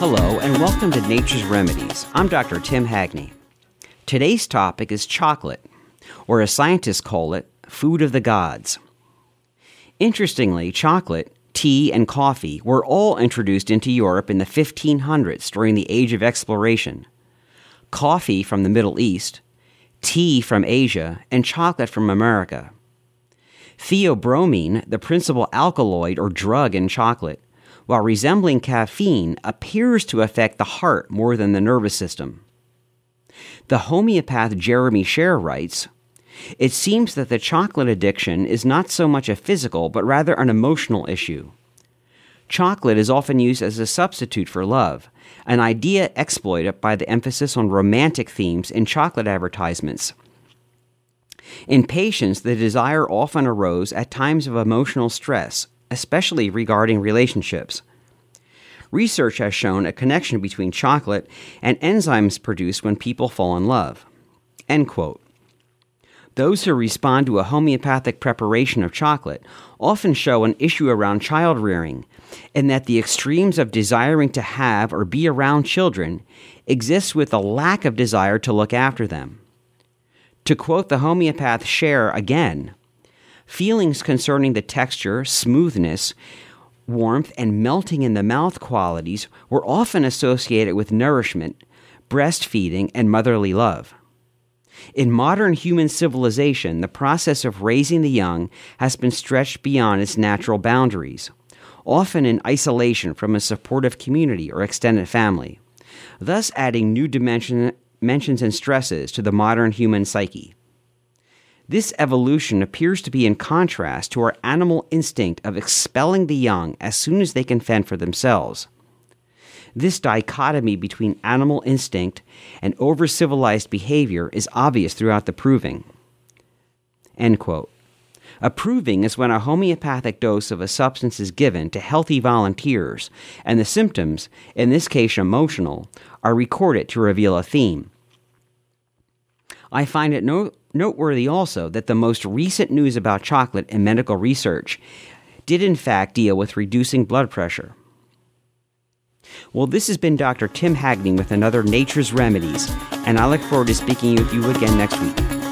Hello, and welcome to Nature's Remedies. I'm Dr. Tim Hagney. Today's topic is chocolate, or as scientists call it, food of the gods. Interestingly, chocolate, tea, and coffee were all introduced into Europe in the 1500s during the Age of Exploration. Coffee from the Middle East, tea from Asia, and chocolate from America. Theobromine, the principal alkaloid or drug in chocolate, while resembling caffeine, appears to affect the heart more than the nervous system. The homeopath Jeremy Sher writes, "It seems that the chocolate addiction is not so much a physical but rather an emotional issue. Chocolate is often used as a substitute for love, an idea exploited by the emphasis on romantic themes in chocolate advertisements. In patients, the desire often arose at times of emotional stress, especially regarding relationships. Research has shown a connection between chocolate and enzymes produced when people fall in love." End quote. Those who respond to a homeopathic preparation of chocolate often show an issue around child rearing, in that the extremes of desiring to have or be around children exist with a lack of desire to look after them. To quote the homeopath Sher again, "Feelings concerning the texture, smoothness, warmth, and melting in the mouth qualities were often associated with nourishment, breastfeeding, and motherly love. In modern human civilization, the process of raising the young has been stretched beyond its natural boundaries, often in isolation from a supportive community or extended family, thus adding new dimensions and stresses to the modern human psyche. This evolution appears to be in contrast to our animal instinct of expelling the young as soon as they can fend for themselves. This dichotomy between animal instinct and over-civilized behavior is obvious throughout the proving." End quote. A proving is when a homeopathic dose of a substance is given to healthy volunteers, and the symptoms, in this case emotional, are recorded to reveal a theme. I find it noteworthy also that the most recent news about chocolate in medical research did in fact deal with reducing blood pressure. Well, this has been Dr. Tim Hagney with another Nature's Remedies, and I look forward to speaking with you again next week.